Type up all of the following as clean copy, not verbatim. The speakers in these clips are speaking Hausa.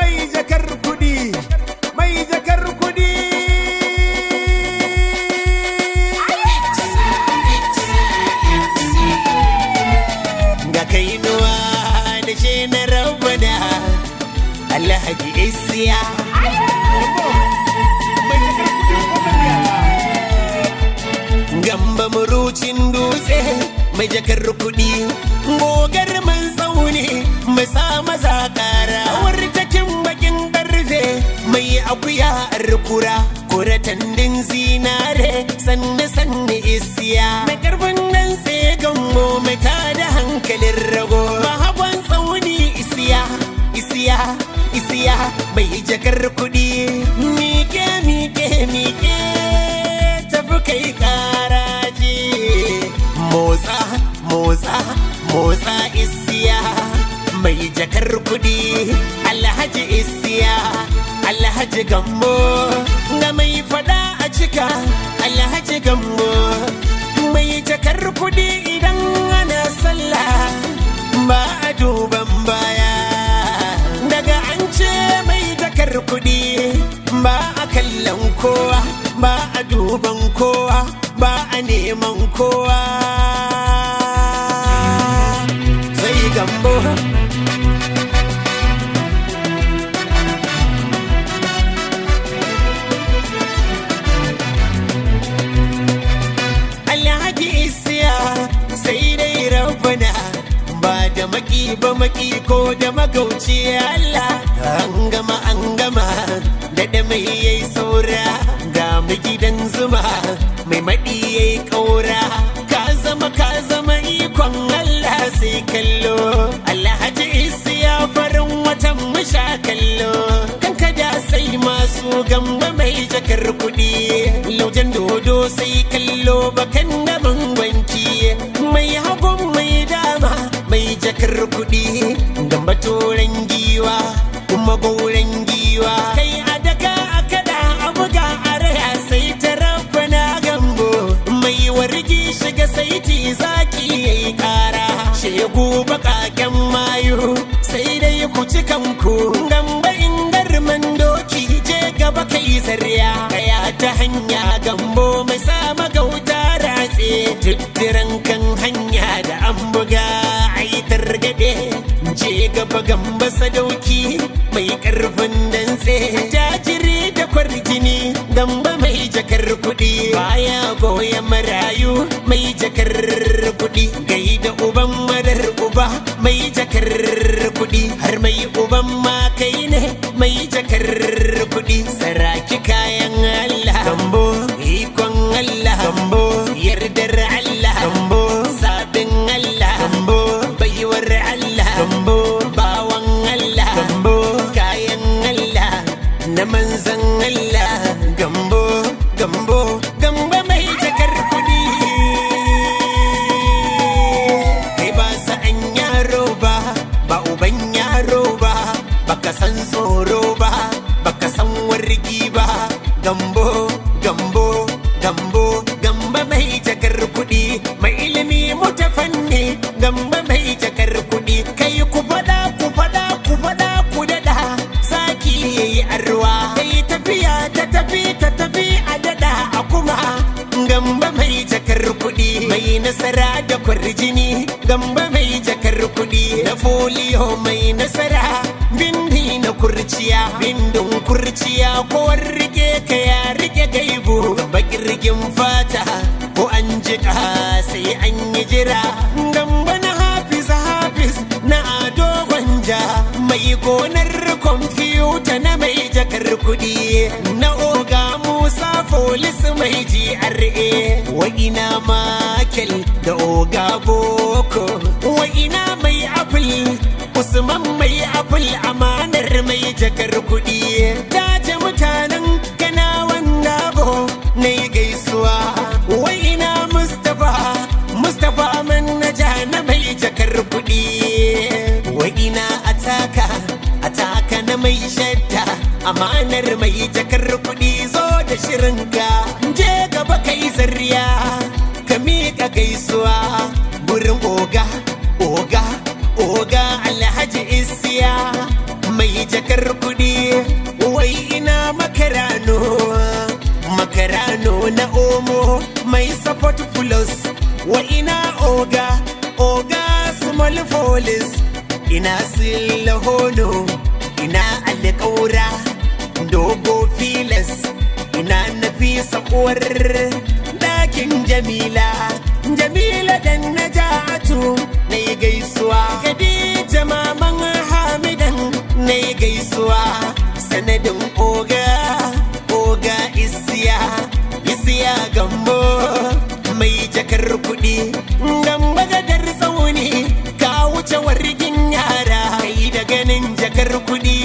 mai jakar kudi, mai jakar kudi. Ga kainuwa da shi na rabana Alhaji Isiya. Gamba murucin dutse mai jakar kudi, gogar man tsauni mai sa maza kara, wartakin bakin karfe mai akuya arkura, kuratandin zinare sanne sanne Isiya. Mai karfin nan sai gambo mai tada hankalin rago, mahaban tsauni Isiya, Isiya, Isiya mai jakar kudi. Mike mike mike tafi kai karaji, motsa motsa motsa Isiya mai jakar kudi. Alhaji Isiya, Alhaji Gambo ga mai fada a cika, Alhaji Gambo mai jakar kudi. Idan ana sallah ba a duban baya, daga an ce mai jakar kudi ba a kallon kowa, ba a duban kowa, ba a neman kowa. Sai Gambo Alhaji Isiya sai dai rabana, ba da maki ba maki ko da magauci Allah. An gama da mai yayi saura, ga mu gidan zuma mai maɗi yayi ƙaura. Ka zama ikon Allah sai kallo, Alhaji Isiya farin watan musha kallo. Kanka da sai masu Gamba mai jakar kudi, laujen dodo sai kallo bakan da mangwanki. Mai hagun mai dama mai jakar kudi, Gamba toren giwa kuma gauren giwa. Kai a daga a kada a buga a raya sai ta rabana Gambo mai wargi shiga saiti zaki yayi kara. Shegu bakaken mayu sai dai ku ci kanku, Gamba ingarman doki je gaba kai zarya. Kaya ta hanya Gambo mai sama gauta ratse, tuddiran kan hanya da an buga ai targade. Je gaba Gamba sadauki mai karfin dantse, jajiri da kwarjini Gamba mai jakar kudi. Baya goya marayu mai jakar kudi, gaida uban madar uba mai jakar kudi, har mai uban ma kai ne mai jakar kudi. Saraki kayan Allah Gambo, ikon Allah Gambo, yardar Allah Gambo, sabin Allah Gambo, baiwar Allah Gambo, bawan Allah Gambo, kayan Allah na manzan Allah Gambo, Gambo, Gamba mai jakar kudi. Kai ba sa'an yaro ba, ba uban yaro ba, baka san tsoro ba, baka san wargi ba. Gambo, Gambo, Gambo, Gamba mai jakar kudi, mai ilimi mutafanni Gamba mai jakar kudi. Kai ku fada ku fada ku fada ku dada, saki yayi arwa. Kai tafiya ta tafi a dada a kuma. Gamba mai jakar kudi, mai nasara da kwarjini Gamba mai jakar kudi. Na folio mai nasara, bindi na kurciya, bindin kurciya ko rike ka ya rike gaibu. Bakirgin fata ko an jika sai an yi jira. Gamba na hafiz na ado gwanja, mai gonar kwamfuta na mai jakar kudi. Na oga Musa Folis mai GRA, wa ina Makel da oga Boko, wa ina mai Apple Usman mai Apple, amanar mai jakar kudi. Tace mutanen Kanawan Dabo na yi gaisuwa, wa ina Mustapha Mannaja na mai jakar kudi. Wa ina Ataka na mai shadda, amanar mai jakar kudi. Zo da shirinka je gaba kai zarriya, ka miƙa gaisuwa gurin oga Alhaji Isiya mai jakar kudi. alfolis, ina silahono, ina alƙaura, dogo filas, ina nafisa uwar ɗakin Jamila. Jamila dan Najatu na yi gaisuwa, Khadija maman Hamidan na yi gaisuwa, sanadin oga isiya gambo mai jakar kuɗi, gamba gadar tsauni ka wuce wargin yara. Kai da ganin jakar kuɗi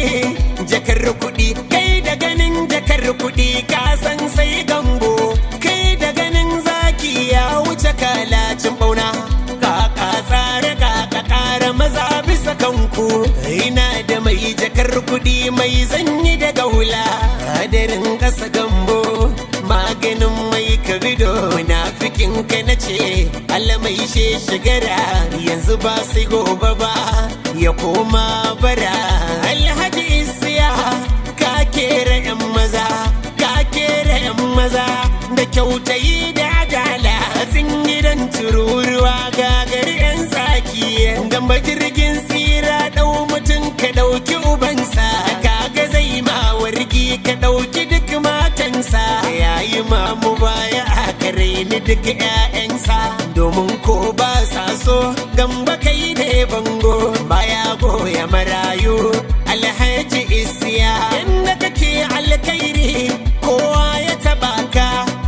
kai da ganin jakar kuɗi ka san sai gambo. Kai da ganin zaki ya wuce kalacin bauna, kaka tsare kaka kara maza bisa kanku. Ina da mai jakar kuɗi mai zanyi da gaula, hadarin ƙasa gambo maganin mai kabido. Munafikin ka na ce Allah mai shegara, yanzu ba sai gobe ba ya koma bara. Alhaji Isiya ka kera 'yan maza, ka kera 'yan maza da kyautayi da adala. Gidan tururuwa gagari 'yan zaki, gamba jirgin tsira ɗau mutum ka ɗauki ubansa, kaga zai ma wargi ka ɗauki duk matansa. Yayi mamu baya a kare ni duk 'ya'yansa, domin ko ba sa so gamba kai ne bango baya goya marayu. Alhaji Isiya inda kake alkhairi, kowa ya taba ka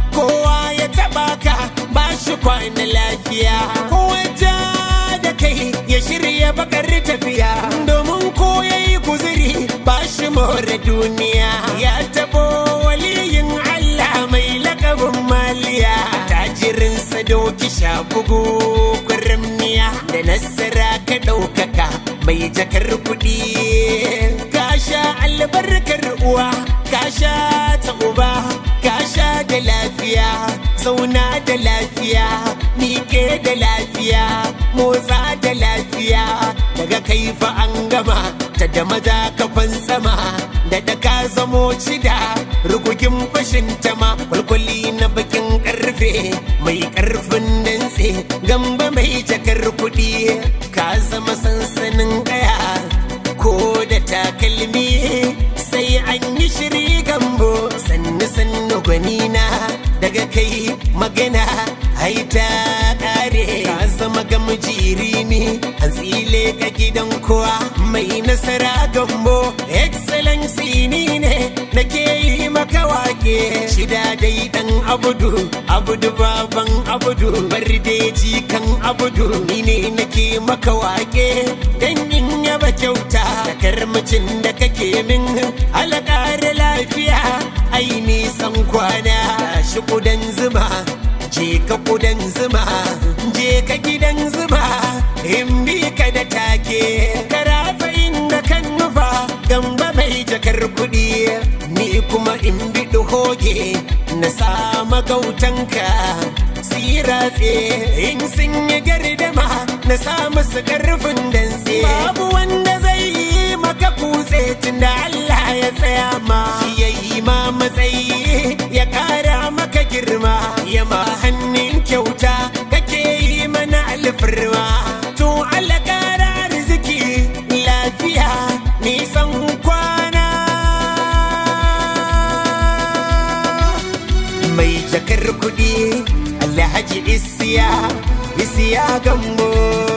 ba shi kwana lafiya. Kowa ja da kai ya shirya bakar tafiya, domin ko yayi guzuri ba shi more duniya. Ya tabo waliyin Allah mai lakabin maliya, tajirin sadoki shagugu kurimniya, da nasara ka ɗaukaka mai jakar kuɗi. Ka sha albarkar uwa, ka sha ta uba, ka sha da lafiya, zauna da lafiya, miƙe da lafiya, motsa da lafiya. Daga kai fa an gama ta da maza kafan sama, da ka zamo cida rugugin fashin tama. Kwalkwali na bakin karfe mai karfin dantse, gamba mai jakar kuɗi. Ka zama sansanin kaya ko da takalmi, sai an yi shiri gambo. Sannu gwanina, daga kai magana haita kare. Ka zama gamjiri ne an tsile ka gidan kowa, mai nasara gambo. Excellency ni ne nake yi maka wake, shida dai dan abudu baban abudu, bardeji kan abudu. Ni ne nake maka wake dan in yaba kyauta da karmacin da kake min. Alƙar lafiya ai nisan kwana, shi kudan zuma je ka kudan zuma, je ka gidan zuma in bi ka da take. Karatsa inda kan nufa gamba mai jakar kuɗi, ni kuma in bi hoge na sama gautanka. Siratse in sun yi gardama na samu su ƙarfin dantse. Babu wanda zai yi maka kutse tunda Allah ya tsaya ma, shi ya yi ma matsayi ya ƙara maka girma, ya ma hannun kyauta kake yi mana alfarma. To Allah ƙara arziki lafiya nisan kwana, mai jakar kuɗi Alhaji Isiya gambo.